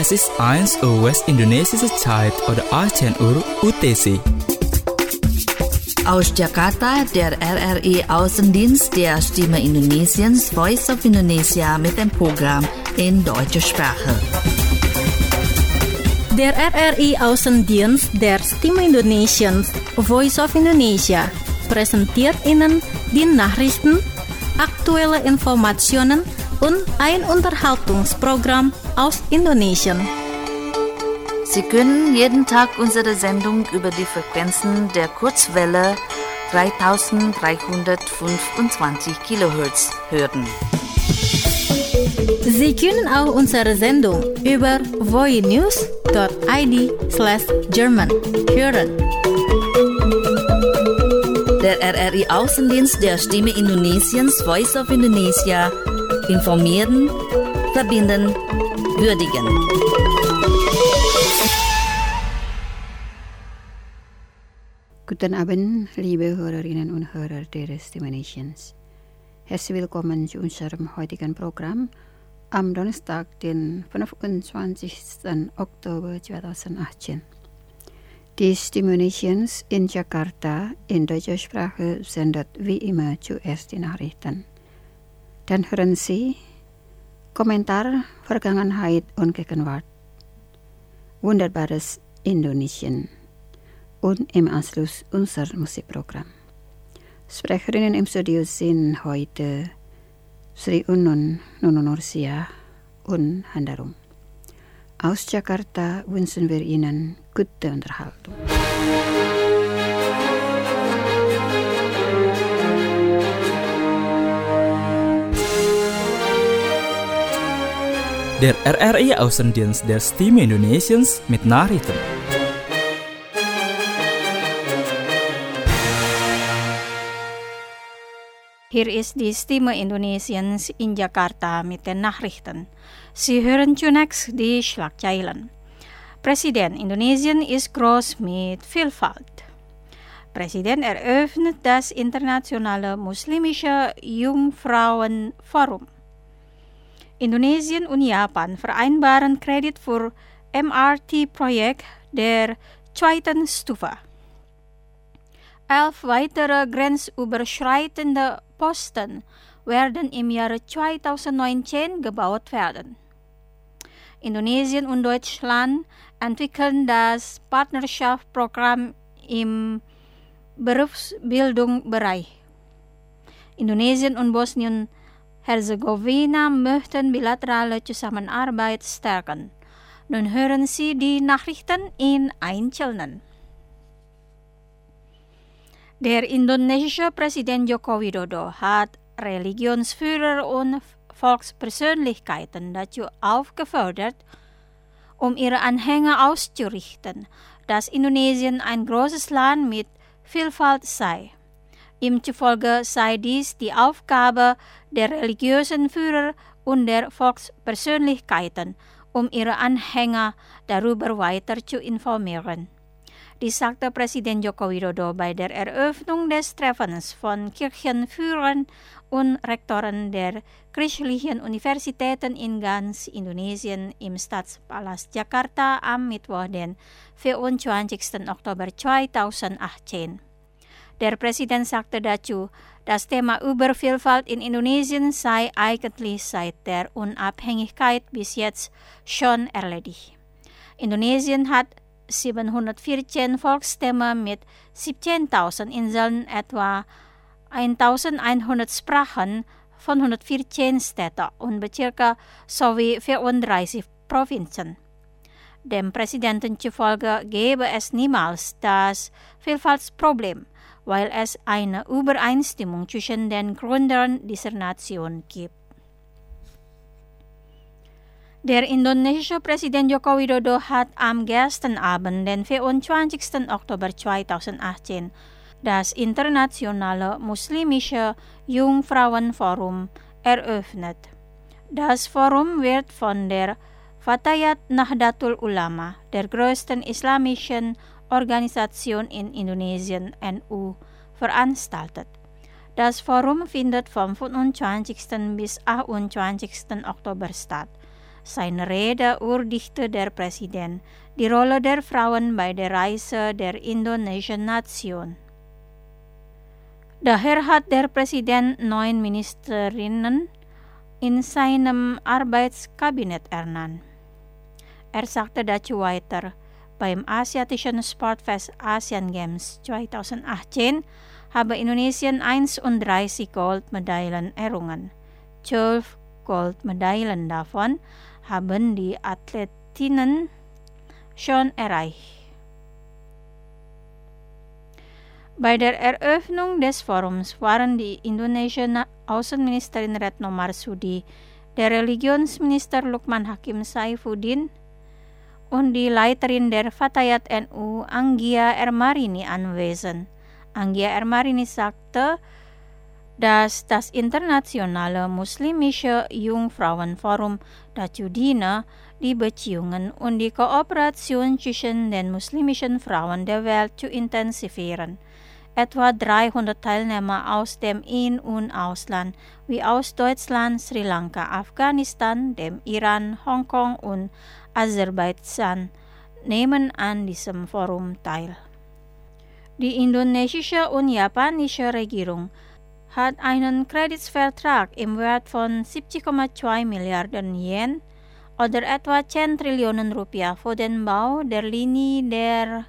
Es ist 1 Uhr West-Indonesische Zeit oder 18 Uhr UTC. Aus Jakarta, der RRI-Außendienst der Stimme Indonesiens Voice of Indonesia mit dem Programm in deutscher Sprache. Der RRI-Außendienst der Stimme Indonesiens Voice of Indonesia präsentiert Ihnen die Nachrichten, aktuelle Informationen und ein Unterhaltungsprogramm aus Indonesien. Sie können jeden Tag unsere Sendung über die Frequenzen der Kurzwelle 3325 kHz hören. Sie können auch unsere Sendung über voinews.id/German hören. Der RRI-Außendienst der Stimme Indonesiens Voice of Indonesia informieren, verbinden, würdigen. Guten Abend, liebe Hörerinnen und Hörer der Stimme Nations. Herzlich willkommen zu unserem heutigen Programm am Donnerstag, den 25. Oktober 2018. Die Stimme Nations in Jakarta in deutscher Sprache sendet wie immer zuerst die Nachrichten. Dann hören Sie Kommentar Vergangenheit und Gegenwart, Wunderbares Indonesien und im Anschluss unser Musikprogramm. Sprecherinnen im Studio sind heute Sri Unun Nununursia und Handarum. Aus Jakarta wünschen wir Ihnen gute Unterhaltung. Der RRI-Außendienst der Stimme Indonesiens mit Nachrichten. Hier ist die Stimme Indonesiens in Jakarta mit den Nachrichten. Sie hören zunächst die Schlagzeilen. Präsident Indonesien ist groß mit Vielfalt. Präsident eröffnet das internationale muslimische Jungfrauenforum. Indonesien und Japan vereinbaren Kredit für MRT-Projekt der zweiten Stufe. 11 weitere grenzüberschreitende Posten werden im Jahre 2019 gebaut werden. Indonesien und Deutschland entwickeln das Partnerschaftsprogramm im Berufsbildungsbereich. Indonesien und Bosnien-Herzegowina möchten bilaterale Zusammenarbeit stärken. Nun hören Sie die Nachrichten in Einzelnen. Der indonesische Präsident Joko Widodo hat Religionsführer und Volkspersönlichkeiten dazu aufgefordert, ihre Anhänger auszurichten, dass Indonesien ein großes Land mit Vielfalt sei. Ihm zufolge sei dies die Aufgabe der religiösen Führer und der Volkspersönlichkeiten, ihre Anhänger darüber weiter zu informieren. Dies sagte Präsident Joko Widodo bei der Eröffnung des Treffens von Kirchenführern und Rektoren der christlichen Universitäten in ganz Indonesien im Stadtpalast Jakarta am Mittwoch, den 24. Oktober 2018. Der Präsident sagte dazu, das Thema Übervielfalt in Indonesien sei eigentlich seit der Unabhängigkeit bis jetzt schon erledigt. Indonesien hat 714 Volksstämme mit 17.000 Inseln, etwa 1.100 Sprachen von 114 Städten und Bezirken sowie 34 Provinzen. Dem Präsidenten zufolge gebe es niemals das Vielfaltsproblem, weil es eine Übereinstimmung zwischen den Gründern dieser Nation gibt. Der indonesische Präsident Joko Widodo hat am gestern Abend, den 24. Oktober 2018, das internationale muslimische Jungfrauenforum eröffnet. Das Forum wird von der Fatayat Nahdlatul Ulama, der größten islamischen Organisation in Indonesien, NU, veranstaltet. Das Forum findet vom 25. bis 28. Oktober statt. Seine Rede urdigte der Präsident die Rolle der Frauen bei der Reise der indonesischen Nation. Daher hat der Präsident 9 Ministerinnen in seinem Arbeitskabinett ernannt. Er sagte dazu weiter, beim asiatischen Sportfest Asian Games 2018 habe Indonesien 31 Goldmedaillen errungen. 12 Goldmedaillen davon haben die Athletinnen schon erreicht. Bei der Eröffnung des Forums waren die indonesische Außenministerin Retno Marsudi, der Religionsminister Lukman Hakim Saifuddin und die Leiterin der Fatayat NU Anggia Ermarini anwesend. Anggia Ermarini sagte, dass das internationale muslimische Jungfrauenforum dazu diene, die Beziehungen und die Kooperation zwischen den muslimischen Frauen der Welt zu intensivieren. Etwa 300 Teilnehmer aus dem In- und Ausland, wie aus Deutschland, Sri Lanka, Afghanistan, dem Iran, Hongkong und Aserbaidschan, nehmen an diesem Forum teil. Die indonesische und japanische Regierung hat einen Kreditvertrag im Wert von 70,2 Milliarden Yen oder etwa 10 Trillionen Rupiah für den Bau der Linie der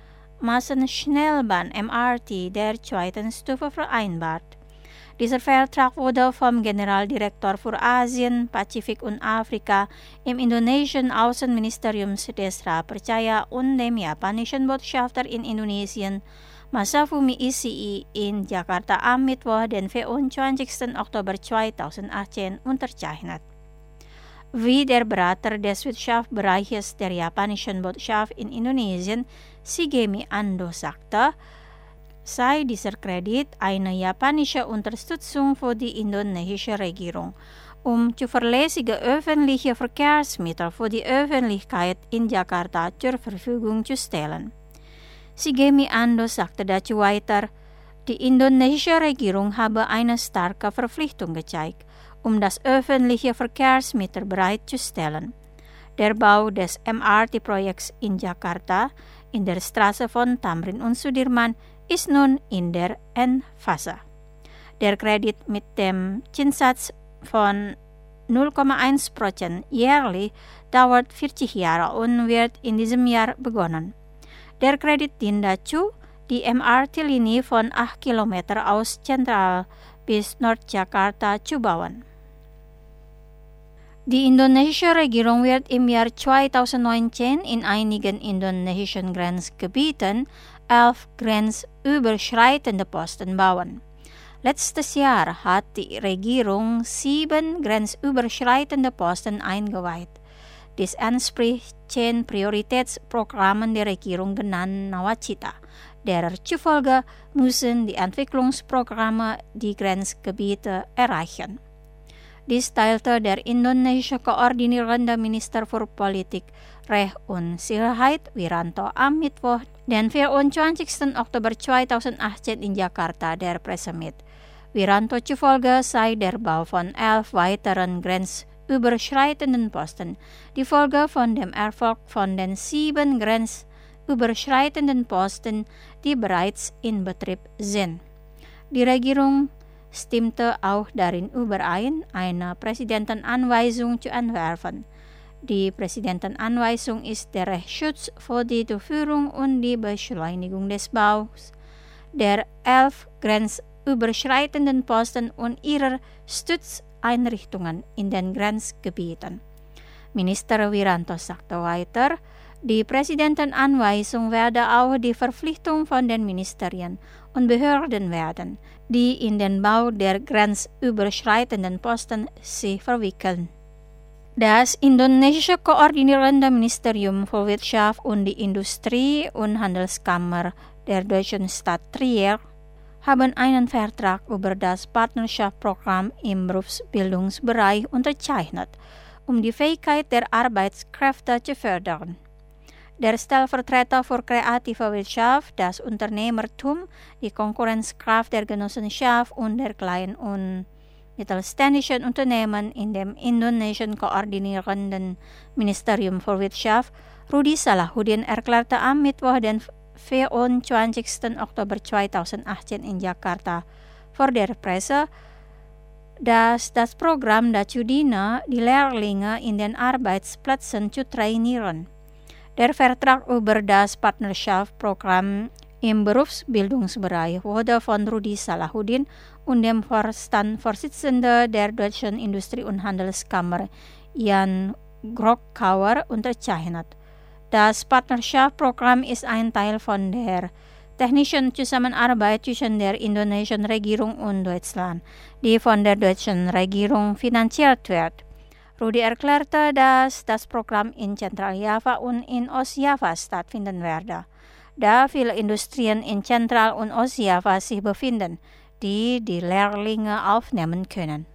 Massenschnellbahn MRT der zweiten Stufe vereinbart. Dieser Vertrag wurde vom Generaldirektor für Asien, Pazifik und Afrika im indonesischen Außenministerium Desra Percaya und dem japanischen Botschafter in Indonesien Masafumi Ishii in Jakarta am Mittwoch, den 24. Oktober 2018 unterzeichnet. Wie der Berater des Wirtschaftsbereiches der japanischen Botschaft in Indonesien, Shigemi Ando, sagte, sei dieser Kredit eine japanische Unterstützung für die indonesische Regierung, um zuverlässige öffentliche Verkehrsmittel für die Öffentlichkeit in Jakarta zur Verfügung zu stellen. Shigemi Ando sagte dazu weiter, die indonesische Regierung habe eine starke Verpflichtung gezeigt, um das öffentliche Verkehrsmittel bereitzustellen. Der Bau des MRT-Projekts in Jakarta in der Straße von Tamrin und Sudirman ist nun in der Endphase. Der Kredit mit dem Zinssatz von 0,1% jährlich dauert 40 Jahre und wird in diesem Jahr begonnen. Der Kredit dient dazu, die MRT-Linie von 8 Kilometer aus Zentral bis Nordjakarta zu bauen. Die indonesische Regierung wird im Jahr 2019 in einigen indonesischen Grenzgebieten 11 grenzüberschreitende Posten bauen. Letztes Jahr hat die Regierung 7 grenzüberschreitende Posten eingeweiht. Dies entspricht 10 Prioritätsprogrammen der Regierung genannt Nawacita. Derer zufolge müssen die Entwicklungsprogramme die Grenzgebiete erreichen. Dies teilte der indonesische koordinierende Minister für Politik, Recht und Sicherheit Wiranto am Mittwoch, den 24. Oktober 2018 in Jakarta der Presse mit. Wiranto zufolge sei der Bau von 11 weiteren grenzüberschreitenden Posten die Folge von dem Erfolg von den 7 grenzüberschreitenden Posten, die bereits in Betrieb sind. Die Regierung stimmte auch darin überein, eine Präsidentenanweisung zu entwerfen. Die Präsidentenanweisung ist der Rechtsschutz für die Durchführung und die Beschleunigung des Baus der 11 grenzüberschreitenden Posten und ihrer Stützeinrichtungen in den Grenzgebieten. Minister Wiranto sagte weiter, die Präsidentenanweisung werde auch die Verpflichtung von den Ministerien und Behörden werden, die in den Bau der grenzüberschreitenden Posten sich verwickeln. Das indonesische koordinierende Ministerium für Wirtschaft und die Industrie- und Handelskammer der deutschen Stadt Trier haben einen Vertrag über das Partnerschaftsprogramm im Berufsbildungsbereich unterzeichnet, um die Fähigkeit der Arbeitskräfte zu fördern. Der Stellvertreter für kreative Wirtschaft, das Unternehmertum, die Konkurrenzkraft der Genossenschaft und der Klein- und mittelständischen Unternehmen in dem Indonesien koordinierenden Ministerium für Wirtschaft, Rudi Salahuddin, erklärte am Mittwoch, den 24. Oktober 2018 in Jakarta vor der Presse, dass das Programm dazu diene, die Lehrlinge in den Arbeitsplätzen zu trainieren. Der Vertrag über das Partnerschaftsprogramm im Berufsbildungsbereich wurde von Rudi Salahuddin und dem Vorstandsvorsitzenden der Deutschen Industrie- und Handelskammer, Jan Grockauer, unterzeichnet. Das Partnerschaftsprogramm ist ein Teil von der technischen Zusammenarbeit zwischen der indonesischen Regierung und Deutschland, die von der deutschen Regierung finanziert wird. Rudi erklärte, dass das Programm in Zentral-Java und in Ostjava stattfinden werde, da viele Industrien in Zentral- und Ostjava sich befinden, die Lehrlinge aufnehmen können.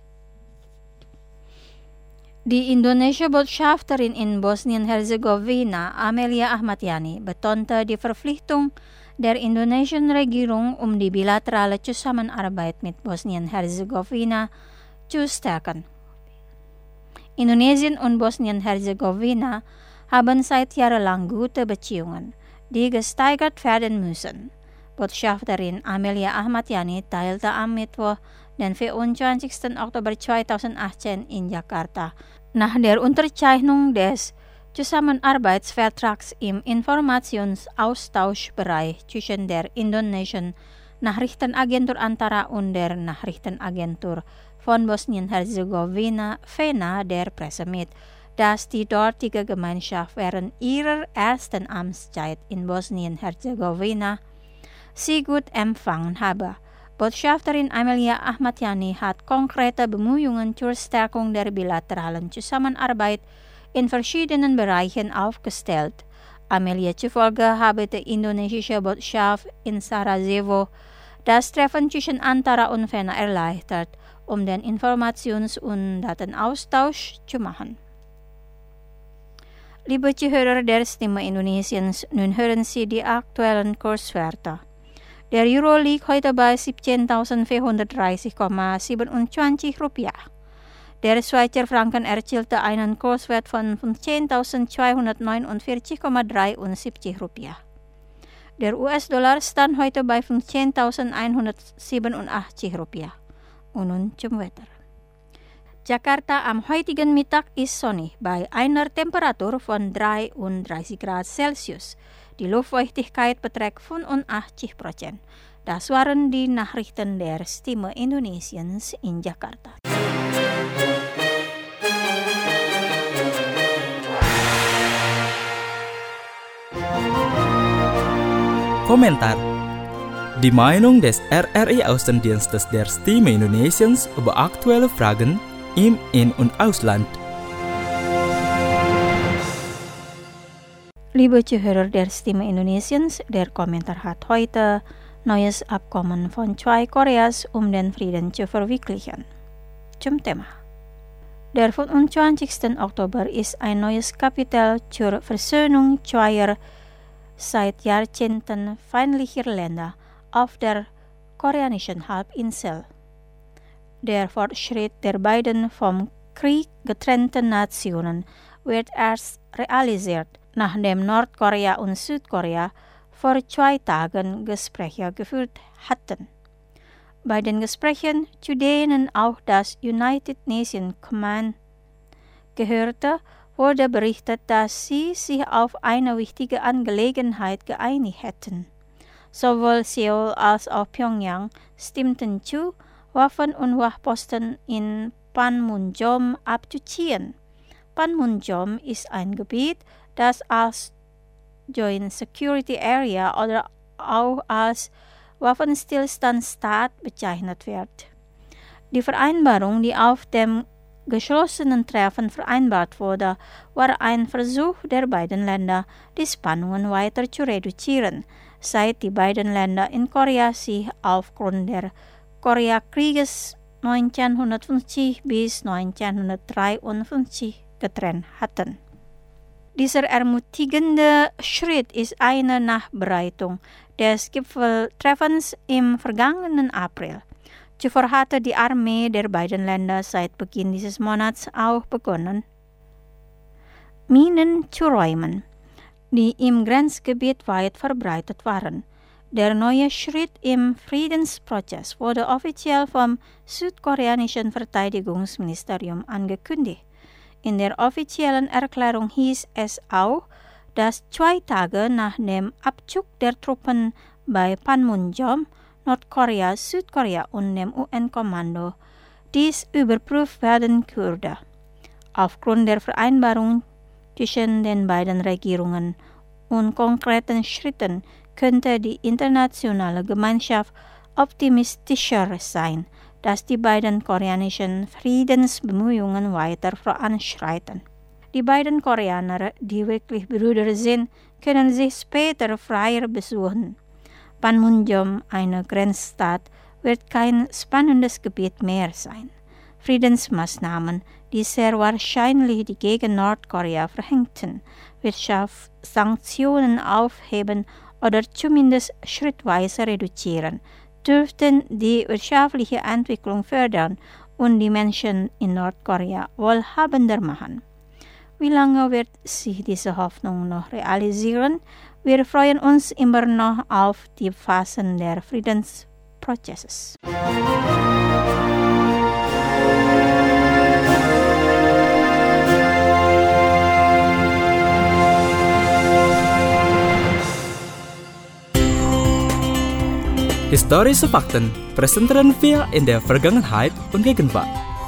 Die indonesische Botschafterin in Bosnien-Herzegowina, Amelia Ahmad-Yani, betonte die Verpflichtung der indonesischen Regierung, die bilaterale Zusammenarbeit mit Bosnien-Herzegowina zu stärken. Indonesien und Bosnien-Herzegowina haben seit jahrelang gute Beziehungen, die gesteigert werden müssen. Botschafterin Amelia Ahmad-Yani teilte am Mittwoch, den 24. Oktober 2018 in Jakarta, nach der Unterzeichnung des Zusammenarbeitsvertrags im Informationsaustauschbereich zwischen der indonesischen Nachrichtenagentur Antara und der Nachrichtenagentur von Bosnien-Herzegowina, VENA, der Presse mit, dass die dortige Gemeinschaft während ihrer ersten Amtszeit in Bosnien-Herzegowina sie gut empfangen habe. Botschafterin Amelia Ahmad-Yani hat konkrete Bemühungen zur Stärkung der bilateralen Zusammenarbeit in verschiedenen Bereichen aufgestellt. Amelia zufolge habe die indonesische Botschaft in Sarajevo das Treffen zwischen Antara und VENA erleichtert, den Informations- und Datenaustausch zu machen. Liebe Zuhörer der Stimme Indonesiens, nun hören Sie die aktuellen Kurswerte. Der Euro liegt heute bei 17.430,27 Rupiah. Der Schweizer Franken erzielte einen Kurswert von 15.249,73 Rupiah. Der US-Dollar stand heute bei 15.187 Rupiah. Und nun zum Wetter. Jakarta am heutigen Mittag ist sonnig bei einer Temperatur von 33 Grad Celsius. Die Luftfeuchtigkeit beträgt 85%. Das waren die Nachrichten der Stimme Indonesiens in Jakarta. Komentar. Die Meinung des RRI-Außendienstes der Stimme Indonesiens über aktuelle Fragen im In- und Ausland. Liebe Zuhörer der Stimme Indonesiens, der Kommentar hat heute neues Abkommen von zwei Koreas, den Frieden zu verwirklichen. Zum Thema. Der 25. Oktober ist ein neues Kapitel zur Versöhnung zweier seit Jahrzehnten feindlicher Länder auf der koreanischen Halbinsel. Der Fortschritt der beiden vom Krieg getrennten Nationen wird erst realisiert, nachdem Nordkorea und Südkorea vor 2 Tagen Gespräche geführt hatten. Bei den Gesprächen, zu denen auch das United Nations Command gehörte, wurde berichtet, dass sie sich auf eine wichtige Angelegenheit geeinigt hätten. Sowohl Seoul als auch Pyongyang stimmten zu, Waffen und Wachposten in Panmunjom abzuziehen. Panmunjom ist ein Gebiet, das als Joint Security Area oder auch als Waffenstillstandsstaat bezeichnet wird. Die Vereinbarung, die auf dem geschlossenen Treffen vereinbart wurde, war ein Versuch der beiden Länder, die Spannungen weiter zu reduzieren, seit die beiden Länder in Korea sich aufgrund der Koreakrieges 1950 bis 1953 getrennt hatten. Dieser ermutigende Schritt ist eine Nachbereitung des Gipfeltreffens im vergangenen April. Zuvor hatte die Armee der beiden Länder seit Beginn dieses Monats auch begonnen, Minen zu räumen, die im Grenzgebiet weit verbreitet waren. Der neue Schritt im Friedensprozess wurde offiziell vom südkoreanischen Verteidigungsministerium angekündigt. In der offiziellen Erklärung hieß es auch, dass 2 Tage nach dem Abzug der Truppen bei Panmunjom, Nordkorea, Südkorea und dem UN-Kommando dies überprüft werden würde. Aufgrund der Vereinbarung zwischen den beiden Regierungen und konkreten Schritten könnte die internationale Gemeinschaft optimistischer sein, dass die beiden koreanischen Friedensbemühungen weiter voranschreiten. Die beiden Koreaner, die wirklich Brüder sind, können sich später freier besuchen. Panmunjom, eine Grenzstadt, wird kein spannendes Gebiet mehr sein. Friedensmaßnahmen, die sehr wahrscheinlich die gegen Nordkorea verhängten Wirtschaftssanktionen aufheben oder zumindest schrittweise reduzieren, dürften die wirtschaftliche Entwicklung fördern und die Menschen in Nordkorea wohlhabender machen. Wie lange wird sich diese Hoffnung noch realisieren? Wir freuen uns immer noch auf die Phasen der Friedensprozesses. Historische Fakten präsentieren wir in der Vergangenheit und Gegenwart.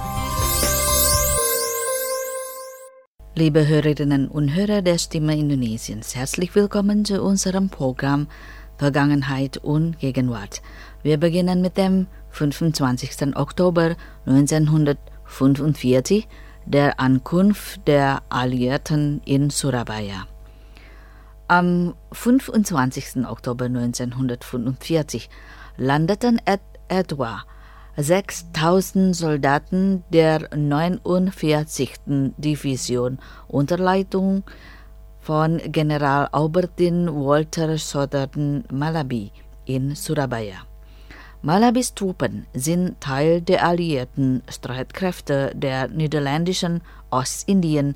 Liebe Hörerinnen und Hörer der Stimme Indonesiens, herzlich willkommen zu unserem Programm Vergangenheit und Gegenwart. Wir beginnen mit dem 25. Oktober 1945, der Ankunft der Alliierten in Surabaya. Am 25. Oktober 1945 landeten etwa 6.000 Soldaten der 49. Division unter Leitung von General Albertin Walter Southern Malaby in Surabaya. Malabys Truppen sind Teil der alliierten Streitkräfte der niederländischen Ostindien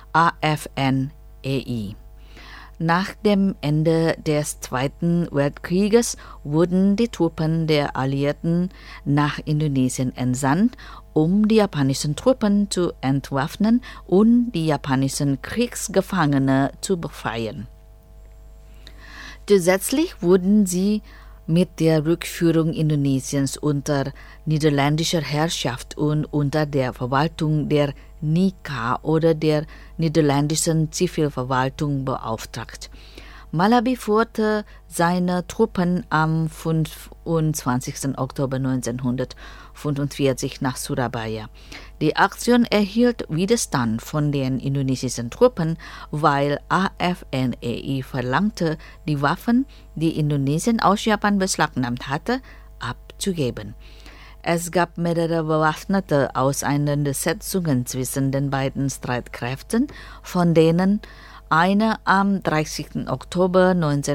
AFNEI. Nach dem Ende des Zweiten Weltkrieges wurden die Truppen der Alliierten nach Indonesien entsandt, um die japanischen Truppen zu entwaffnen und die japanischen Kriegsgefangene zu befreien. Zusätzlich wurden sie mit der Rückführung Indonesiens unter niederländischer Herrschaft und unter der Verwaltung der NICA oder der niederländischen Zivilverwaltung beauftragt. Malaby führte seine Truppen am 25. Oktober 1945 nach Surabaya. Die Aktion erhielt Widerstand von den indonesischen Truppen, weil AFNEI verlangte, die Waffen, die Indonesien aus Japan beschlagnahmt hatte, abzugeben. Es gab mehrere bewaffnete Auseinandersetzungen zwischen den beiden Streitkräften, von denen eine am 30. Oktober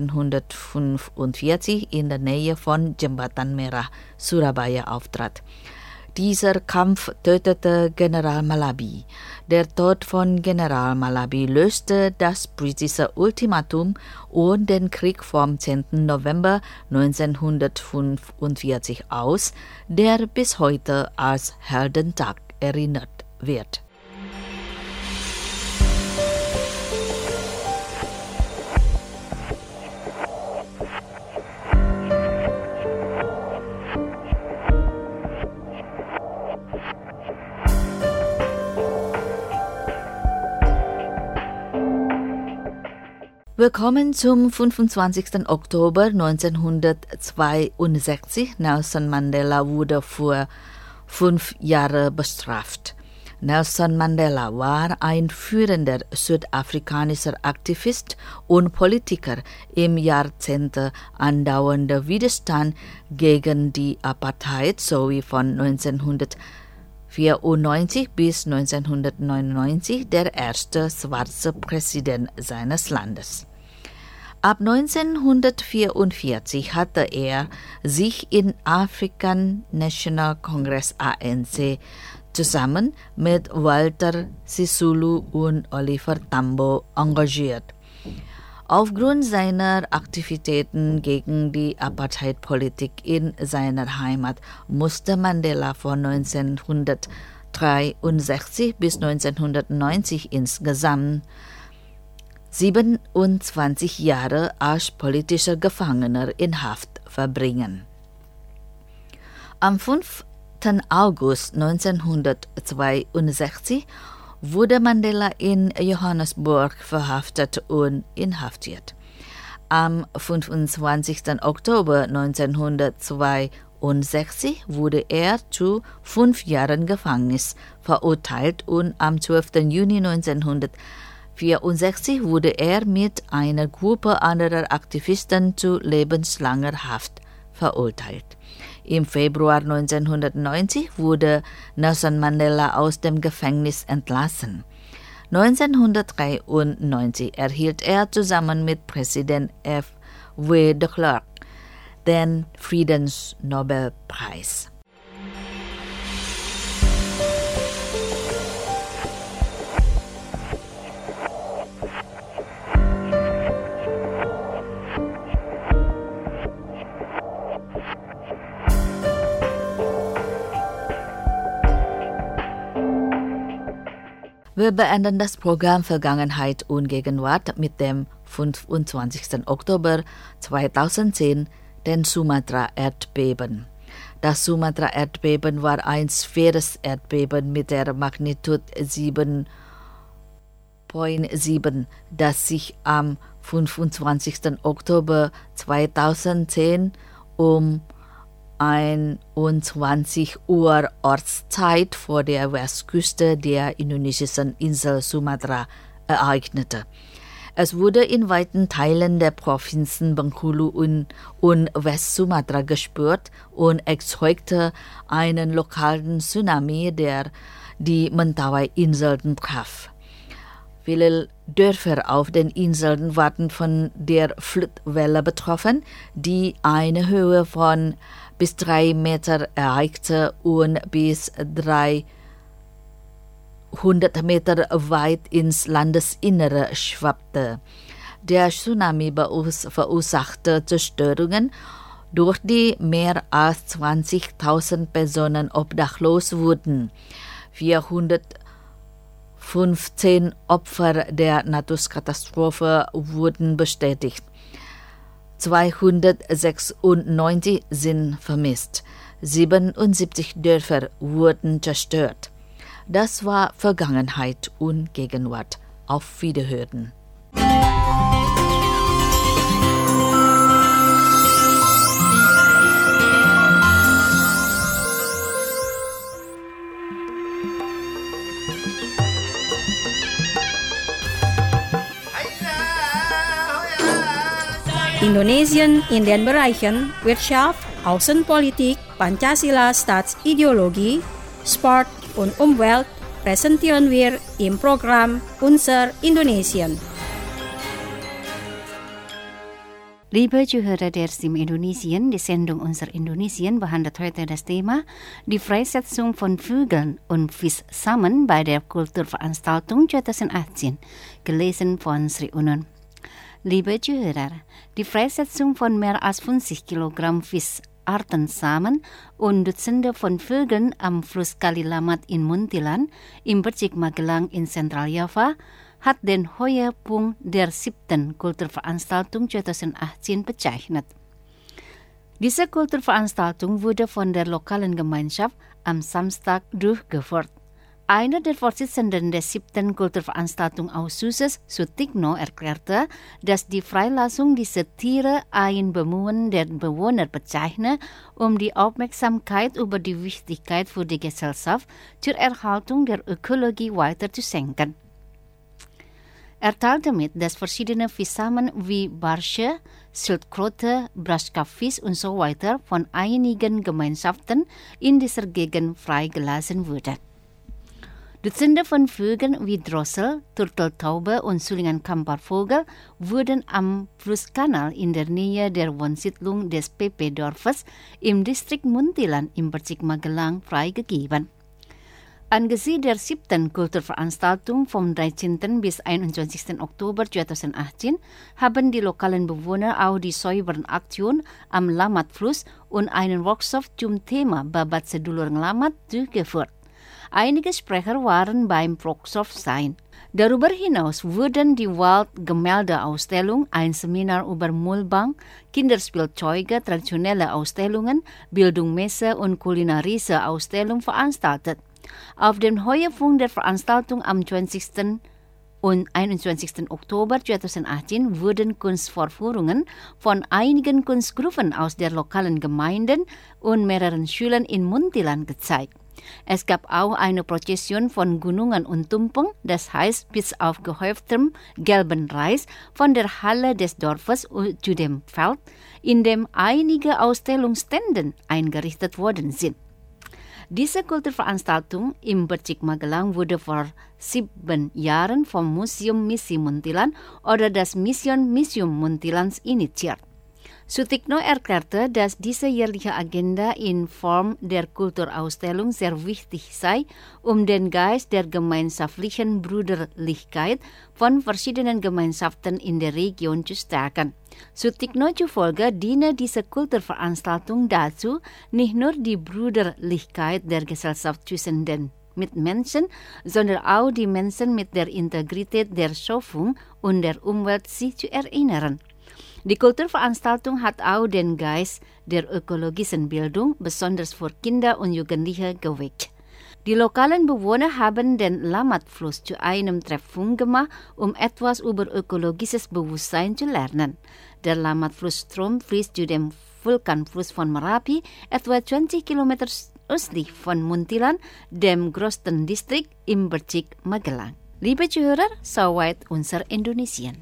1945 in der Nähe von Jembatan Merah, Surabaya auftrat. Dieser Kampf tötete General Malaby. Der Tod von General Malaby löste das britische Ultimatum und den Krieg vom 10. November 1945 aus, der bis heute als Heldentag erinnert wird. Willkommen zum 25. Oktober 1962. Nelson Mandela wurde für 5 Jahre bestraft. Nelson Mandela war ein führender südafrikanischer Aktivist und Politiker im Jahrzehnte andauernder Widerstand gegen die Apartheid sowie von 1994 bis 1999 der erste schwarze Präsident seines Landes. Ab 1944 hatte er sich in African National Congress ANC zusammen mit Walter Sisulu und Oliver Tambo engagiert. Aufgrund seiner Aktivitäten gegen die Apartheidpolitik in seiner Heimat musste Mandela von 1963 bis 1990 insgesamt 27 Jahre als politischer Gefangener in Haft verbringen. Am 5. August 1962 wurde Mandela in Johannesburg verhaftet und inhaftiert. Am 25. Oktober 1962 wurde er zu 5 Jahren Gefängnis verurteilt und am 12. Juni 1964 wurde er mit einer Gruppe anderer Aktivisten zu lebenslanger Haft verurteilt. Im Februar 1990 wurde Nelson Mandela aus dem Gefängnis entlassen. 1993 erhielt er zusammen mit Präsident F. W. de Klerk den Friedensnobelpreis. Wir beenden das Programm Vergangenheit und Gegenwart mit dem 25. Oktober 2010, den Sumatra-Erdbeben. Das Sumatra-Erdbeben war ein schweres Erdbeben mit der Magnitude 7,7, das sich am 25. Oktober 2010 um 21 Uhr Ortszeit vor der Westküste der indonesischen Insel Sumatra ereignete. Es wurde in weiten Teilen der Provinzen Bengkulu und West-Sumatra gespürt und erzeugte einen lokalen Tsunami, der die Mentawai-Inseln traf. Viele Dörfer auf den Inseln waren von der Flutwelle betroffen, die eine Höhe von bis 3 Meter erreichte und bis 300 Meter weit ins Landesinnere schwappte. Der Tsunami verursachte Zerstörungen, durch die mehr als 20.000 Personen obdachlos wurden. 415 Opfer der Naturkatastrophe wurden bestätigt. 296 sind vermisst. 77 Dörfer wurden zerstört. Das war Vergangenheit und Gegenwart. Auf Wiederhören. Indonesien in den Bereichen Wirtschaft, Außenpolitik, Pancasila Staatsideologie, Sport und Umwelt präsentieren wir im Programm Unser Indonesien. Liebe Zuhörer der Stimme Indonesien, die Sendung Unser Indonesien behandelt heute das Thema die Freisetzung von Vögeln und Fischsamen bei der Kulturveranstaltung 2018, gelesen von Sri Unun. Liebe Zuhörer, die Freisetzung von mehr als 50 Kilogramm Fischartensamen und Dutzende von Vögeln am Fluss Kalilamat in Muntilan im Bezirk Magelang in Zentraljava hat den Höhepunkt der 7. Kulturveranstaltung 2018 bezeichnet. Diese Kulturveranstaltung wurde von der lokalen Gemeinschaft am Samstag durchgeführt. Einer der Vorsitzenden des 7. Kulturveranstaltungsausschusses, Sutikno, erklärte, dass die Freilassung dieser Tiere ein Bemühen der Bewohner bezeichne, um die Aufmerksamkeit über die Wichtigkeit für die Gesellschaft zur Erhaltung der Ökologie weiter zu senken. Er teilte mit, dass verschiedene Fischsamen wie Barsche, Schildkröte, Braschkafisch und so weiter von einigen Gemeinschaften in dieser Gegend freigelassen wurden. Dutzende von Vögeln wie Drossel, Turteltaube und Sulingan-Kamparvogel wurden am Flusskanal in der Nähe der Wohnsiedlung des PP-Dorfes im Distrikt Muntilan im Bezirk Magelang freigegeben. Angesichts der 7. Kulturveranstaltung vom 13. bis 21. Oktober 2018 haben die lokalen Bewohner auch die Säuberaktion am Lamatfluss und einen Workshop zum Thema Babat Sedulur Nglamat durchgeführt. Einige Sprecher waren beim Workshop sein. Darüber hinaus wurden die Waldgemälde-Ausstellung, ein Seminar über Mulbang, Kinderspielzeuge, traditionelle Ausstellungen, Bildungsmesse und kulinarische Ausstellung veranstaltet. Auf dem Höhepunkt der Veranstaltung am 20. und 21. Oktober 2018 wurden Kunstvorführungen von einigen Kunstgruppen aus der lokalen Gemeinden und mehreren Schülern in Muntilan gezeigt. Es gab auch eine Prozession von Gunungan und Tumpeng, das heißt bis auf gehäuftem gelben Reis, von der Halle des Dorfes zu dem Feld, in dem einige Ausstellungsstände eingerichtet worden sind. Diese Kulturveranstaltung im Bezirk Magelang wurde vor 7 Jahren vom Museum Misi Muntilan oder das Museum Muntilans initiiert. Sutikno erklärte, dass diese jährliche Agenda in Form der Kulturausstellung sehr wichtig sei, um den Geist der gemeinschaftlichen Brüderlichkeit von verschiedenen Gemeinschaften in der Region zu stärken. Sutikno zufolge diene diese Kulturveranstaltung dazu, nicht nur die Brüderlichkeit der Gesellschaft zwischen den Mitmenschen, sondern auch die Menschen mit der Integrität der Schöpfung und der Umwelt sich zu erinnern. Die Kulturveranstaltung hat auch den Geist der ökologischen Bildung, besonders für Kinder und Jugendliche, geweckt. Die lokalen Bewohner haben den Lamatfluss zu einem Treffpunkt gemacht, um etwas über ökologisches Bewusstsein zu lernen. Der Lamatflussstrom fließt zu dem Vulkanfluss von Merapi, etwa 20 Kilometer östlich von Muntilan, dem größten Distrikt im Bezirk Magelang. Liebe Zuhörer, soweit unser Indonesien.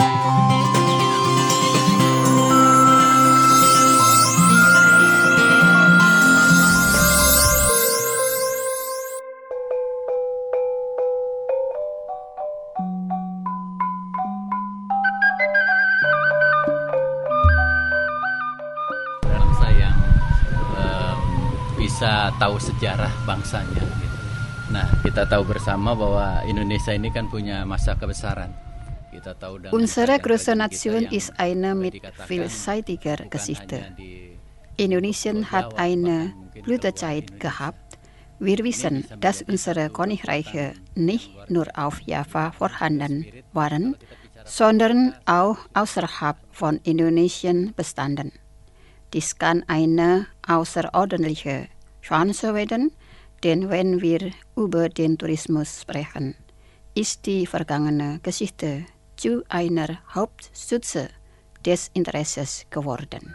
Bisa tahu sejarah bangsanya. Nah, kita tahu bersama bahwa Indonesia ini kan punya masa kebesaran. Kita tahu Unsere große Nation ist eine mit vielseitiger Geschichte. Indonesien hat eine Blütezeit gehabt. Wir wissen, dass unsere Königreiche nicht nur auf Java vorhanden waren, sondern auch außerhalb von Indonesien bestanden. Dies kann eine außerordentliche Chance werden, denn wenn wir über den Tourismus sprechen, ist die vergangene Geschichte zu einer Hauptstütze des Interesses geworden.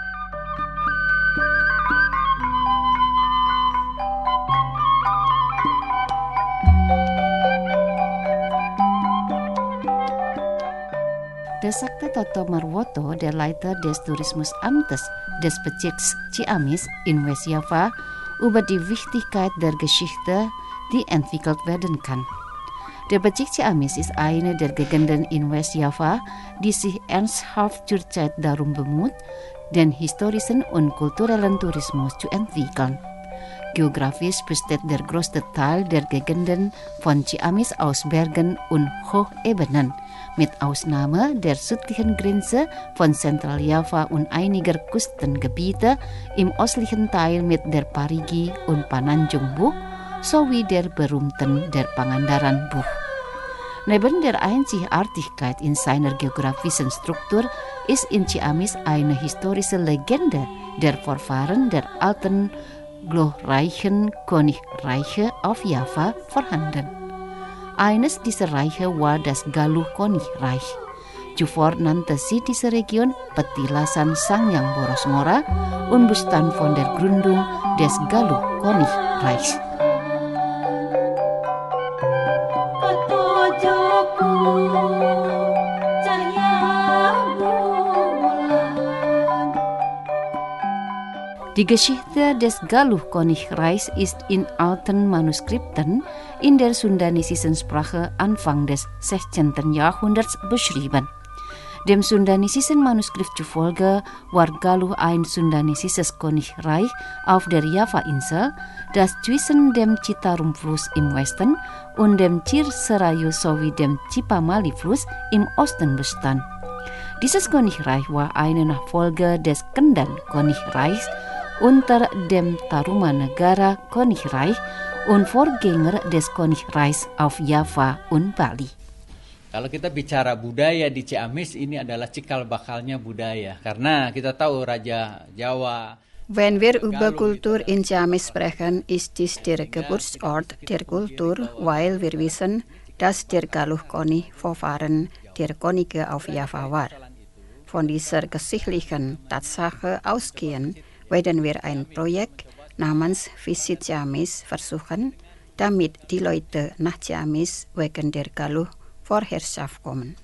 Das sagte Toto Marwoto, der Leiter des Tourismusamtes des Bezirks Ciamis in West Java, über die Wichtigkeit der Geschichte, die entwickelt werden kann. Der Bezirk Ciamis ist eine der Gegenden in West Java, die sich ernsthaft zurzeit darum bemüht, den historischen und kulturellen Tourismus zu entwickeln. Geografisch besteht der größte Teil der Gegenden von Ciamis aus Bergen und Hochebenen, mit Ausnahme der südlichen Grenze von Zentraljava und einiger Küstengebiete im östlichen Teil mit der Parigi und Pananjung Bucht sowie der berühmten der Pangandaran Bucht. Neben der Einzigartigkeit in seiner geografischen Struktur ist in Ciamis eine historische Legende der Vorfahren der alten glorreichen Königreiche auf Java vorhanden. Eines dieser Reiche war das Galuh-Königreich. Zuvor nannte sie diese Region Petilasan Sangyang Borosngora und bestand von der Gründung des Galuh-Königreichs. Die Geschichte des Galuh-Königreichs ist in alten Manuskripten in der sundanesischen Sprache Anfang des 16. Jahrhunderts beschrieben. Dem sundanesischen Manuskript zufolge war Galuh ein sundanesisches Königreich auf der Java-Insel, das zwischen dem Citarum-Fluss im Westen und dem Cirserayu sowie dem Cipamali-Fluss im Osten bestand. Dieses Königreich war eine Nachfolge des Kendal-Königreichs unter dem Tarumanegara-Königreich und Vorgänger des Königreichs auf Java und Bali. Kalau kita bicara budaya di Ciamis, ini adalah cikal bakalnya budaya. Karena kita tahu Raja Jawa. Wenn wir über Kultur in Ciamis sprechen, ist dies der Geburtsort der Kultur, weil wir wissen, dass der Galuh-König Vorfahren der Könige auf Java war. Von dieser geschichtlichen Tatsache ausgehend werden wir ein Projekt namens Visit Ciamis versuchen, damit die Leute nach Ciamis wegen der Galuh-Vorherrschaft kommen.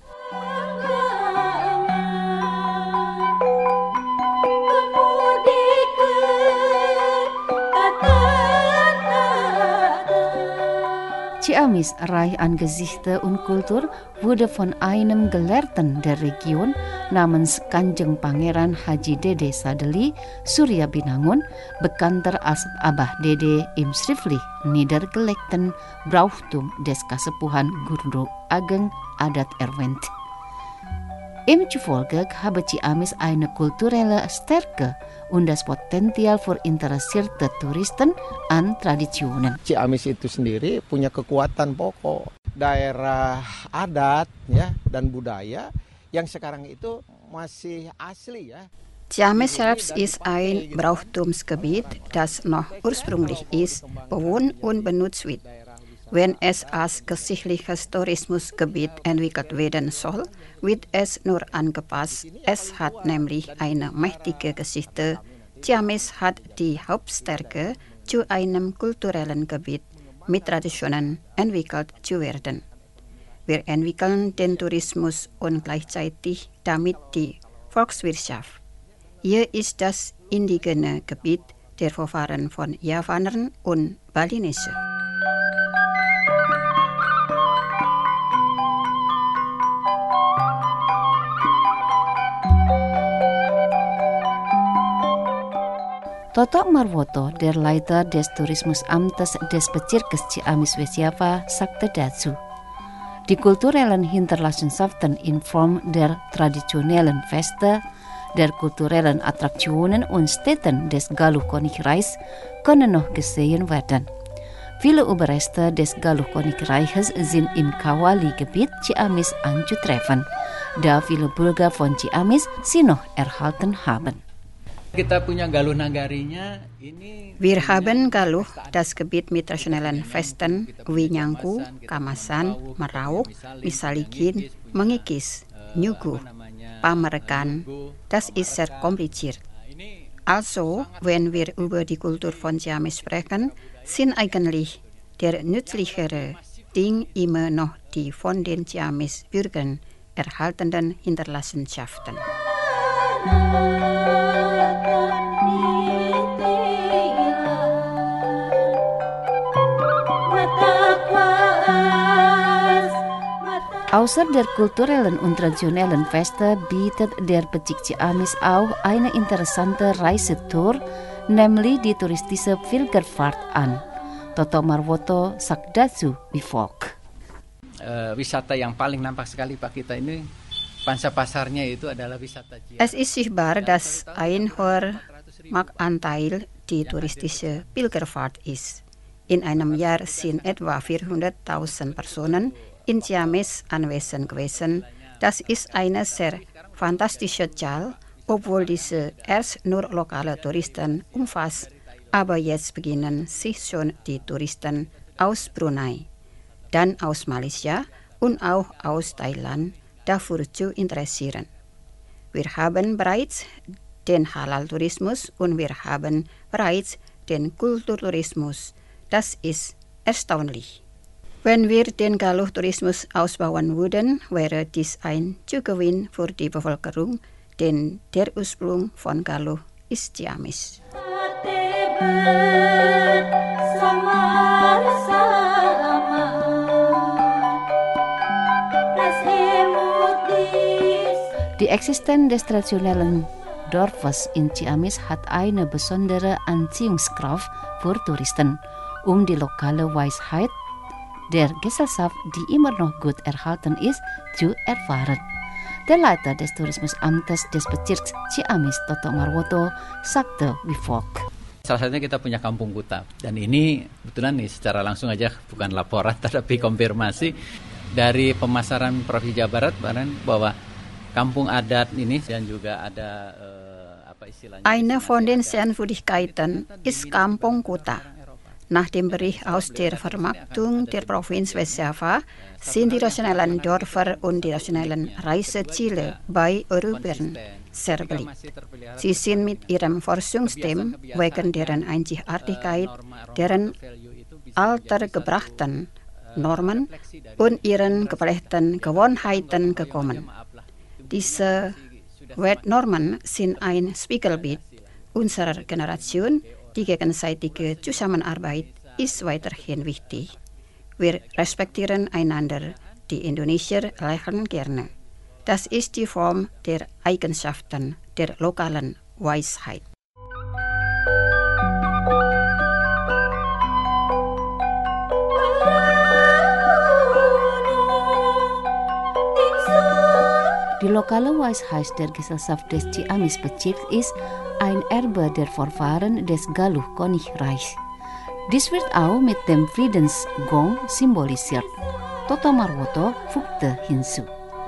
Ciamis, reich an Geschichte und Kultur, wurde von einem Gelehrten der Region namens Kanjeng Pangeran Haji Dede Sadeli Surya Binangun, bekannter als Abah Dede im schriftlich niedergelegten Brauchtum des Kasepuhan Guru Ageng Adat erwähnt. Ihm zufolge habe Ciamis eine kulturelle Stärke und das Potenzial für interessierte Touristen an Traditionen. Ciamis itu sendiri punya kekuatan pokok, daerah adat ya dan budaya yang sekarang itu masih asli ya. Ciamis selbst ist ein Brauchtumsgebiet, das noch ursprünglich ist, bewohnt und benutzt wird. Wenn es als geschichtliches Tourismusgebiet entwickelt werden soll, wird es nur angepasst. Es hat nämlich eine mächtige Geschichte. Ciamis hat die Hauptstärke, zu einem kulturellen Gebiet mit Traditionen entwickelt zu werden. Wir entwickeln den Tourismus und gleichzeitig damit die Volkswirtschaft. Hier ist das indigene Gebiet der Vorfahren von Javanern und Balinesen. Toto Marwoto, der Leiter des Tourismusamtes des Bezirkes Ciamis West Java, sagte dazu: Die kulturellen Hinterlassenschaften in Form der traditionellen Feste, der kulturellen Attraktionen und Städten des Galuh-Königreichs können noch gesehen werden. Viele Überreste des Galuh-Königreiches sind im Kawali-Gebiet Ciamis anzutreffen, da viele Bürger von Ciamis sie noch erhalten haben. Wir haben Galuh, das Gebiet mit traditionellen Festen wie Nyangku, Kamasan, Merauke, Misalikin, Mengikis, Nyuguh, Pamerkan. Das ist sehr kompliziert. Also, wenn wir über die Kultur von Ciamis sprechen, sind eigentlich der nützlichere Ding immer noch die von den Ciamis-Bürgern erhaltenen Hinterlassenschaften. Außer der kulturellen und traditionellen Feste bietet der Bezirk Ciamis auch eine interessante Reisetour, nämlich die touristische Pilgerfahrt an. Toto Marwoto sagt dazu wie folgt. Wisata yang paling nampak sekali Pak kita ini pangsa pasarnya itu adalah wisata Ciamis. Es ist sichtbar, dass ein hoher Marktanteil die touristische Pilgerfahrt ist. In einem Jahr sind etwa 400.000 Personen in Ciamis anwesend gewesen. Das ist eine sehr fantastische Zahl, obwohl diese erst nur lokale Touristen umfasst. Aber jetzt beginnen sich schon die Touristen aus Brunei, dann aus Malaysia und auch aus Thailand dafür zu interessieren. Wir haben bereits den Halal-Tourismus und wir haben bereits den Kulturtourismus. Das ist erstaunlich. Wenn wir den Galuh-Tourismus ausbauen würden, wäre dies ein Zugewinn für die Bevölkerung, denn der Ursprung von Galuh ist Ciamis. Die Existenz des traditionellen Dorfes in Ciamis hat eine besondere Anziehungskraft für Touristen, um die lokale Weisheit der Gesellschaft, die immer noch gut erhalten ist, zu erfahren. Der Leiter des Tourismusamtes des Bezirks Ciamis, Toto Marwoto, sagte wie folgt. Salah satunya kita punya kampung kuta, dan ini kebetulan nih secara langsung aja bukan laporan tetapi konfirmasi dari pemasaran Provinsi Jawa Barat bahwa kampung adat ini dan juga ada Eine von den Sehenswürdigkeiten ist Kampung Kuta. Nach dem Bericht aus der Vermarktung der Provinz Westjava sind die rationellen Dörfer und die rationellen Reiseziele bei Europäern sehr beliebt. Sie sind mit ihrem Forschungsteam wegen deren Einzigartigkeit, deren altergebrachten Normen und ihren gepflegten Gewohnheiten gekommen. Diese Wertnormen sind ein Spiegelbild unserer Generation. Die gegenseitige Zusammenarbeit ist weiterhin wichtig. Wir respektieren einander. Die Indonesier lernen gerne. Das ist die Form der Eigenschaften der lokalen Weisheit. Die lokale Weisheit der Gesellschaft des Ciamis Bezirks ist ein Erbe der Vorfahren des Galuh-Königreichs. Dies wird auch mit dem Friedensgong symbolisiert. Toto Marwoto fügte hinzu.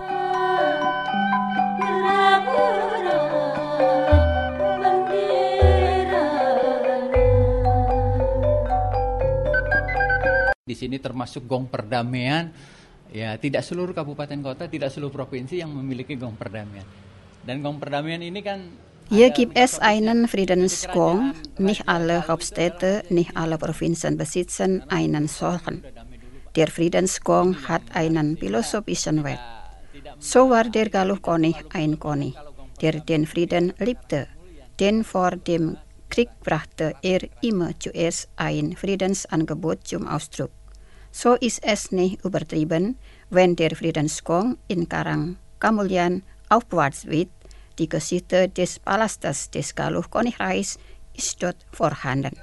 Di sini termasuk gong perdamaian. Ya, tidak seluruh kabupaten kota, tidak seluruh provinsi yang memiliki gong perdamaian. Dan gong perdamaian ini kan Hier gibt es einen Friedensgong. Nicht alle Hauptstädte, nicht alle Provinzen besitzen einen solchen. Der Friedensgong hat einen philosophischen Wert. So war der Galuh-König ein König, der den Frieden liebte. Denn vor dem Krieg brachte er immer zuerst ein Friedensangebot zum Ausdruck. So ist es nicht übertrieben, wenn der Friedensgong in Karangkamulyan aufbewahrt wird. Die Geschichte des Palastes des Galuh-Königreichs ist dort vorhanden.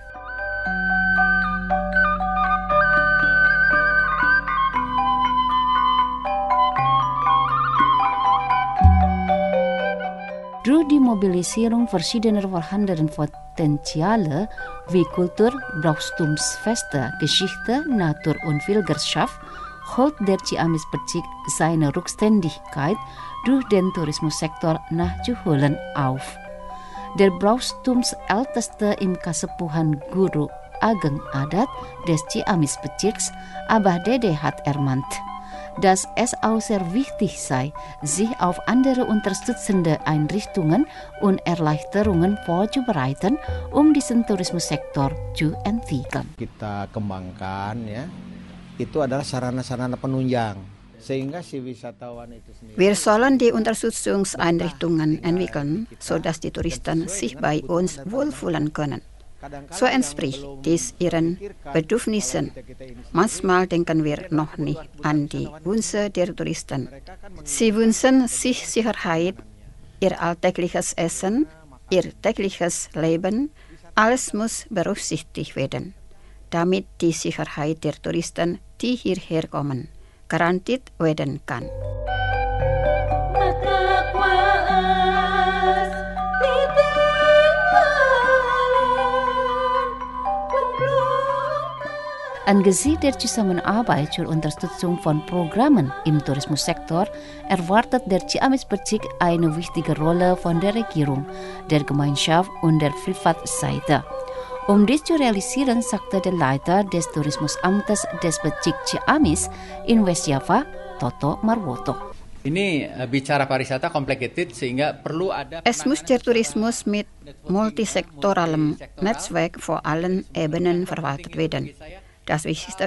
Durch die Mobilisierung verschiedener vorhandenen Potenziale wie Kultur, Brauchtumsfeste, Geschichte, Natur und Pilgerschaft holt der Ciamis-Bezirk seine Rückständigkeit durch den Tourismussektor nachzuholen auf. Der Brauchtumsälteste im Kasepuhan Guru Ageng Adat des Ciamis-Bezirks, Abah Dede, hat ermahnt, dass es auch sehr wichtig sei, sich auf andere unterstützende Einrichtungen und Erleichterungen vorzubereiten, um diesen Tourismussektor zu entwickeln. Kita kembangkan ya, itu adalah sarana-sarana penunjang. Sehingga si wisatawan itu sendiri. Wir sollen die Unterstützungseinrichtungen entwickeln, sodass die Touristen sich bei uns wohlfühlen können. So entspricht dies ihren Bedürfnissen. Manchmal denken wir noch nicht an die Wünsche der Touristen. Sie wünschen sich Sicherheit, ihr alltägliches Essen, ihr tägliches Leben. Alles muss berücksichtigt werden, damit die Sicherheit der Touristen, die hierher kommen, garantiert werden kann. Angesichts der Zusammenarbeit zur Unterstützung von Programmen im Tourismussektor erwartet der Ciamis-Bezirk eine wichtige Rolle von der Regierung, der Gemeinschaft und der Privatseite. Um dies zu realisieren, sagte der Leiter des Tourismusamtes des Bezirks Ciamis in Westjava, Toto Marwoto. Ini bicara pariwisata complicated sehingga perlu ada. Es muss der Tourismus mit multisektoralem Netzwerk vor allen Ebenen verwaltet werden. Das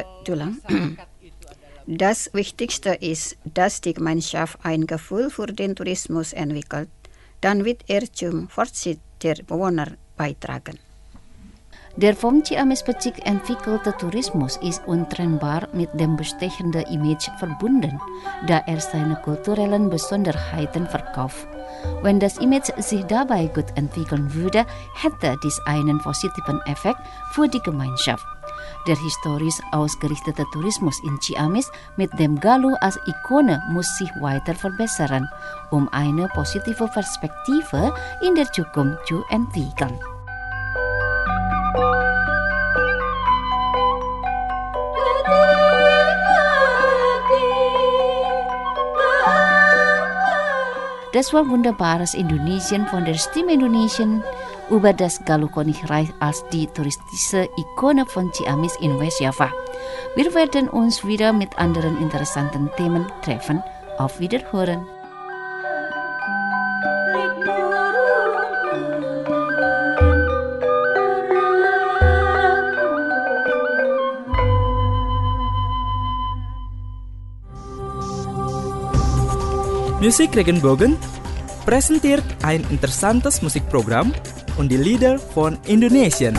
Wichtigste ist, dass die Gemeinschaft ein Gefühl für den Tourismus entwickelt. Dann wird er zum Fortschritt der Bewohner beitragen. Der vom Ciamis-Bezirk entwickelte Tourismus ist untrennbar mit dem bestehenden Image verbunden, da seine kulturellen Besonderheiten verkauft. Wenn das Image sich dabei gut entwickeln würde, hätte dies einen positiven Effekt für die Gemeinschaft. Der historisch ausgerichtete Tourismus in Ciamis mit dem Galuh als Ikone muss sich weiter verbessern, um eine positive Perspektive in der Zukunft zu entwickeln. Das war wunderbares Indonesien von der Stimme Indonesien über das Galuh-Königreich als die touristische Ikone von Ciamis in Westjava. Wir werden uns wieder mit anderen interessanten Themen treffen. Auf Wiederhören. Musik Regenbogen präsentiert ein interessantes Musikprogramm und die Lieder von Indonesien.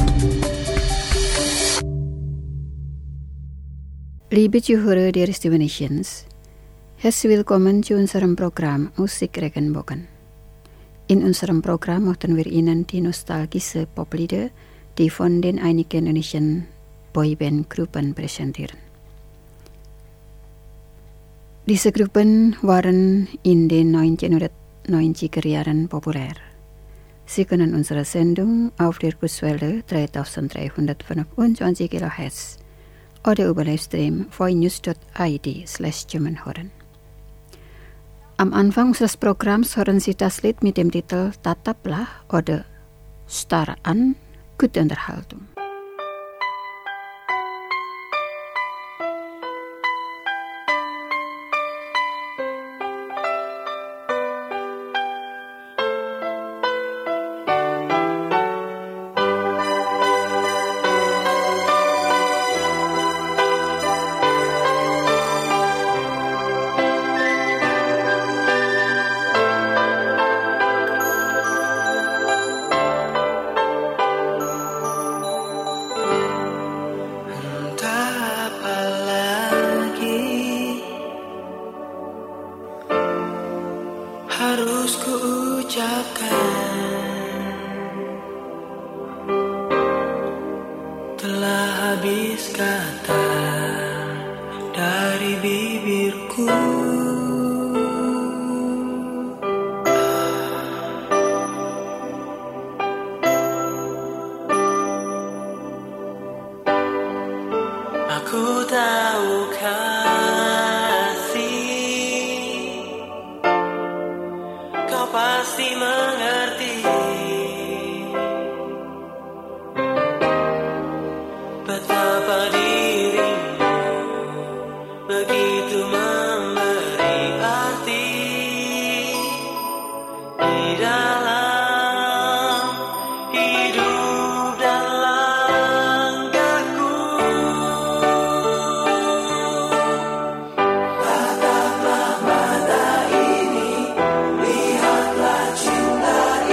Liebe Zuhörer der Stimme Nations, herzlich willkommen zu unserem Programm Musik Regenbogen. In unserem Programm möchten wir Ihnen die nostalgische Poplieder, die von den einigen indonesian Boyband-Gruppen präsentieren. Diese Gruppen waren in den 1990er Jahren populär. Sie können unsere Sendung auf der Kurzwelle 3325 kHz oder über Livestream voinews.id/German hören. Am Anfang unseres Programms hören Sie das Lied mit dem Titel Tataplah oder Starr an, gute Unterhaltung. Tataplah mata ini, lihatlah cinta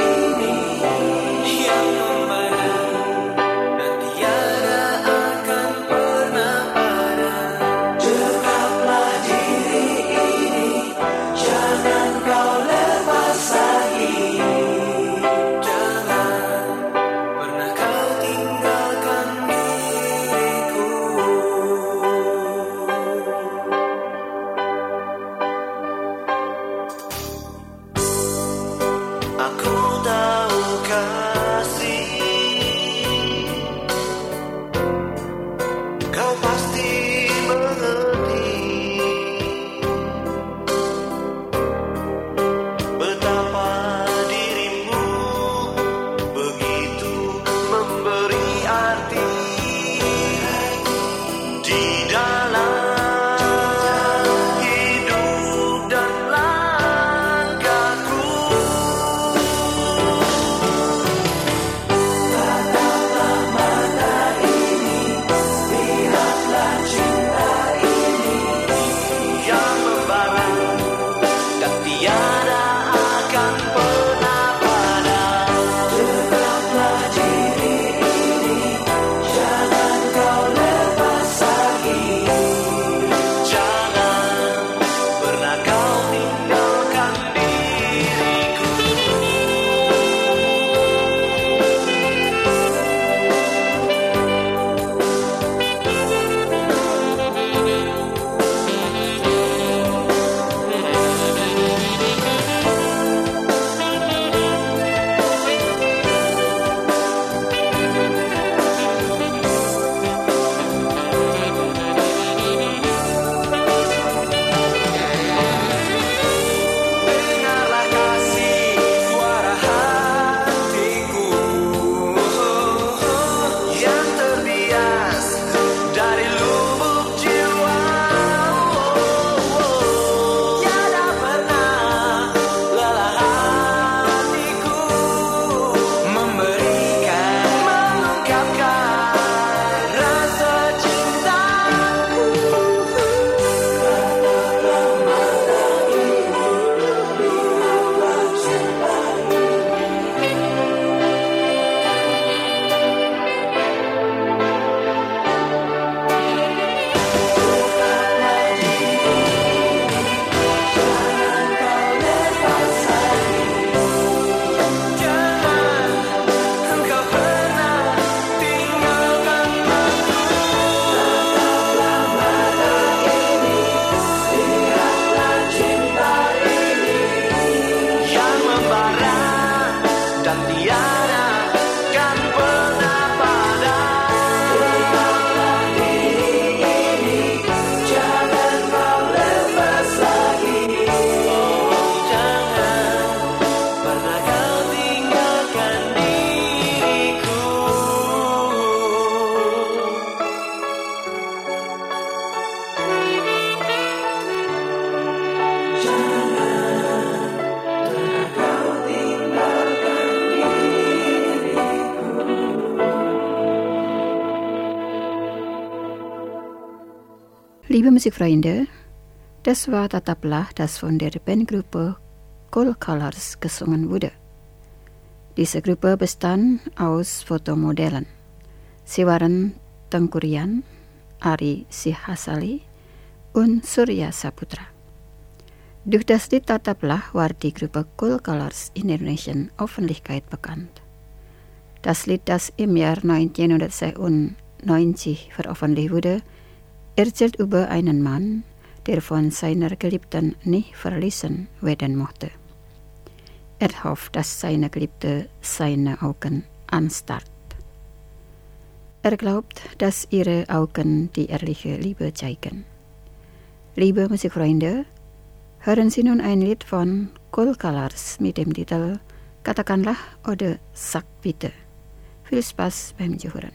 Liebe Musikfreunde, das war Tataplah, das von der Bandgruppe Cool Colors gesungen wurde. Diese Gruppe bestand aus Fotomodellen. Sie waren Tengku Ryan, Ari Sihasali und Surya Saputra. Durch das Lied Tataplah war die Gruppe Cool Colors in der indonesian Öffentlichkeit bekannt. Das Lied, das im Jahr 1992 veröffentlicht wurde, erzählt über einen Mann, der von seiner Geliebten nicht verlassen werden mochte. Er hofft, dass seine Geliebte seine Augen anstarrt. Er glaubt, dass ihre Augen die ehrliche Liebe zeigen. Liebe Musikfreunde, hören Sie nun ein Lied von Cool Colors mit dem Titel Katakanlah Ode Sak Bitte. Viel Spaß beim Zuhören.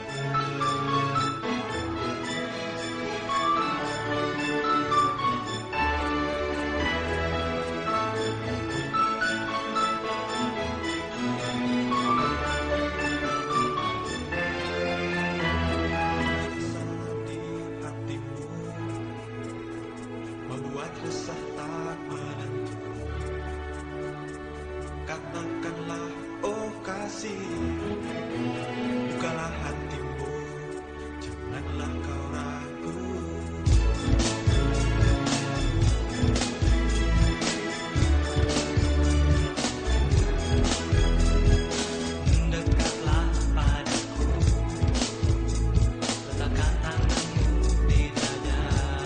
Katakanlah, oh kasih, bukalah hatimu, janganlah kau ragu. Mendekatlah padaku, letakkan tanganmu di dada,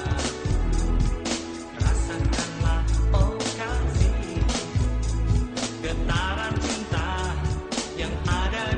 rasakanlah, oh kasih, getaran cinta yang ada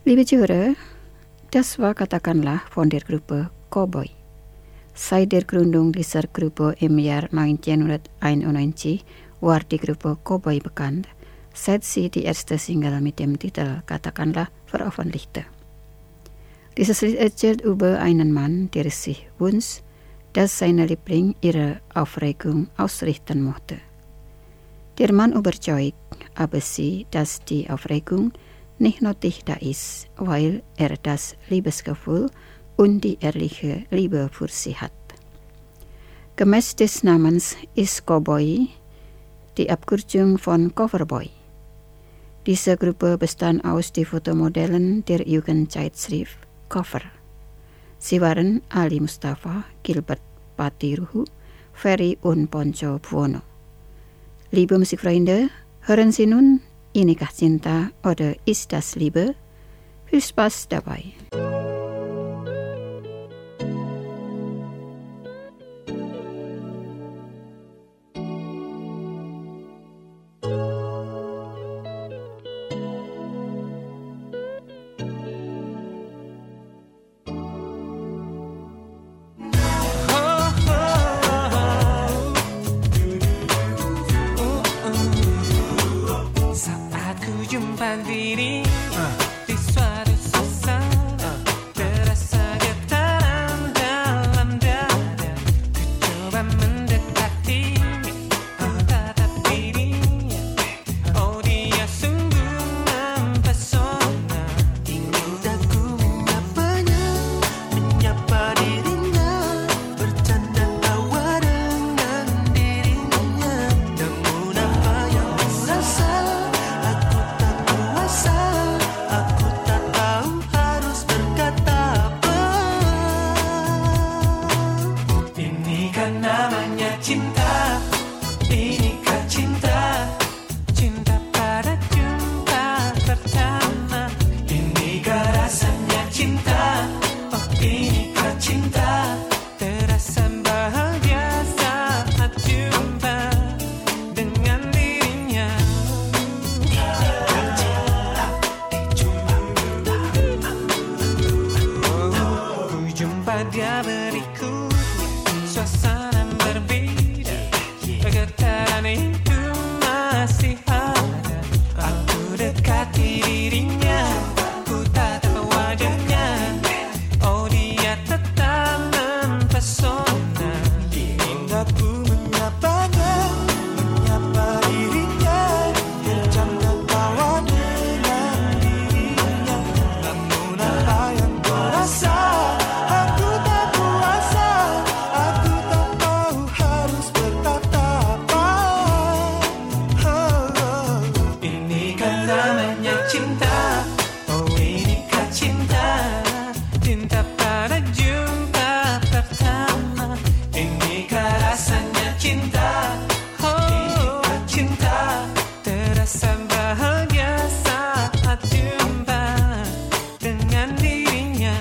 Liebe Zuhörer, das war katakanlah von der Gruppe Cowboy. Seit der Gründung dieser Gruppe im Jahr 1991 war die Gruppe Cowboy bekannt, seit sie die erste Single mit dem Titel Katakanlah veröffentlichte. Dieses Lied erzählt über einen Mann, der sich wünscht, dass seine Liebling ihre Aufregung ausrichten möchte. Der Mann überzeugt aber sie, dass die Aufregung nicht nötig da ist, weil er das Liebesgefühl und die ehrliche Liebe für sie hat. Gemäß des Namens ist Cowboy die Abkürzung von Coverboy. Diese Gruppe bestand aus den Fotomodellen der Jugendzeitschrift Cover. Sie waren Ali Mustafa, Gilbert Patiruhu, Ferry und Ponco Buono. Liebe Musikfreunde, hören Sie nun Inikah Cinta oder Ist das Liebe? Viel Spaß dabei. Saat ku jumpa diri di suatu suasana, terasa getaran dalam dada. Ku coba mendekati, tatap dirinya. Oh, dia sungguh mempesona. Ingin aku menyapanya, menyapa dirinya, bercanda tawa dengan dirinya. Namun apa yang kurasa, aku tak kuasa, aku tak tahu harus berkata apa. Ini kan namanya cinta, inikah cinta, cinta pada jumpa pertama. Inikah rasanya cinta, oh inikah cinta, terasa bahagia saat jumpa dengan dirinya. Ku jumpa dia berikutnya, suasana berbeda, getaran itu masih ada. Aku dekati dirinya, ku tatap wajahnya. Oh, dia tetap mempesona. Ingin aku menyapanya, menyapa dirinya, bercanda tawa dengan dirinya. Namun apa yang kau rasa, aku tak kuasa, aku tak tahu harus berkata apa. Ini kan namanya cinta, oh inikah cinta, cinta pada jumpa pertama. Inikah rasanya cinta, oh inikah cinta, terasa bahagia saat jumpa dengan dirinya.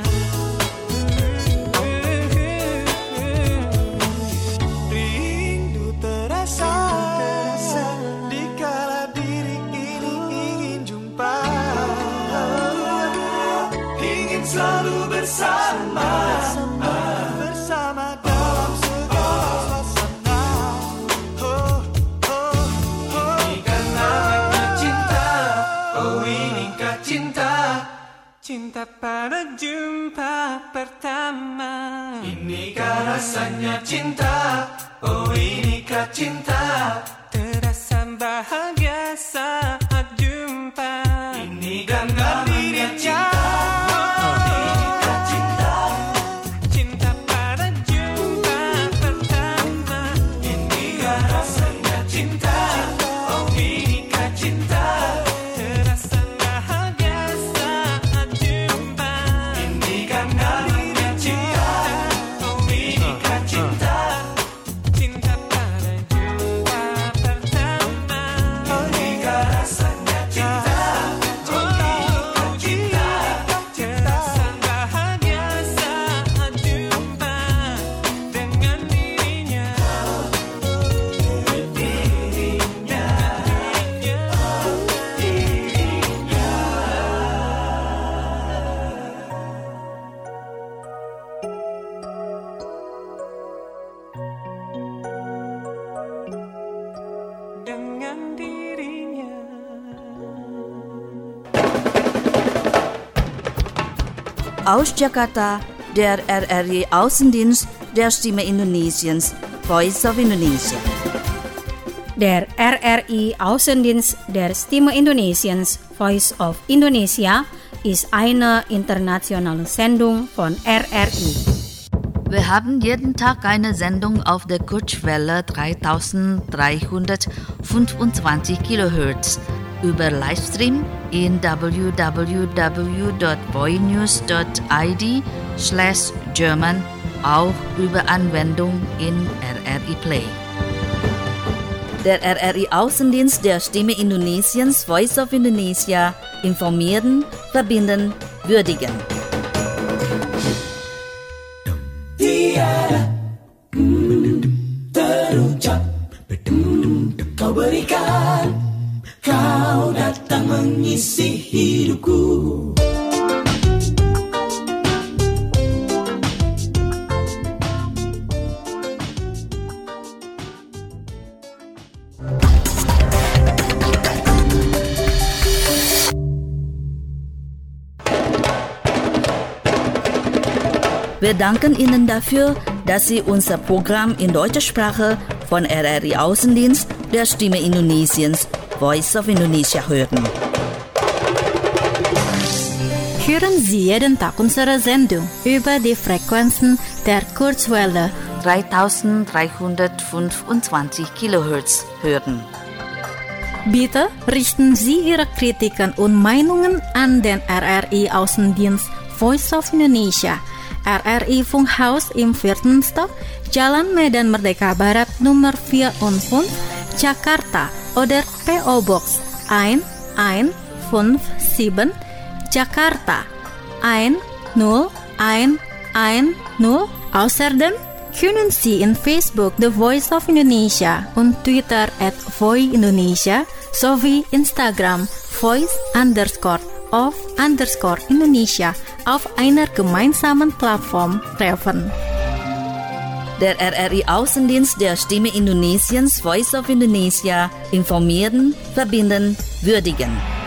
Rindu terasa dikala diri ini ingin jumpa, ingin selalu bersama, bersama dalam segala suasana. Ini kan namanya cinta, oh inikah cinta, cinta pada jumpa pertama. Inikah rasanya cinta, oh inikah cinta, terasa bahagia saat jumpa. Ini kan namanya cinta, oh inikah cinta, cinta pada jumpa pertama. Inikah rasanya cinta, oh inikah cinta, terasa bahagia saat jumpa. Ini kan namanya cinta, oh inikah cinta, cinta pada jumpa pertama. Inikah rasanya Aus Jakarta, der RRI Außendienst der Stimme Indonesiens, Voice of Indonesia. Der RRI Außendienst der Stimme Indonesiens, Voice of Indonesia, ist eine internationale Sendung von RRI. Wir haben jeden Tag eine Sendung auf der Kurzwelle 3325 kHz über Livestream in www.voinews.id/German, auch über Anwendung in RRI Play. Der RRI Außendienst der Stimme Indonesiens, Voice of Indonesia, informieren, verbinden, würdigen. Tiada terucap, kau berikan, kau datang mengisi hidupku. Wir danken Ihnen dafür, dass Sie unser Programm in deutscher Sprache von RRI Außendienst der Stimme Indonesiens, Voice of Indonesia hören. Hören Sie jeden Tag unsere Sendung über die Frequenzen der Kurzwelle 3325 kHz hören. Bitte richten Sie Ihre Kritiken und Meinungen an den RRI Außendienst Voice of Indonesia, RRI Funkhaus im 4. Stock, Jalan Medan Merdeka Barat nomor 54, Jakarta, oder PO Box 1157, Jakarta 10110. Außerdem können Sie in Facebook The Voice of Indonesia und Twitter @voiindonesia sowie Instagram voice_of_Indonesia auf einer gemeinsamen Plattform treffen. Der RRI Außendienst der Stimme Indonesiens, Voice of Indonesia, informieren, verbinden, würdigen.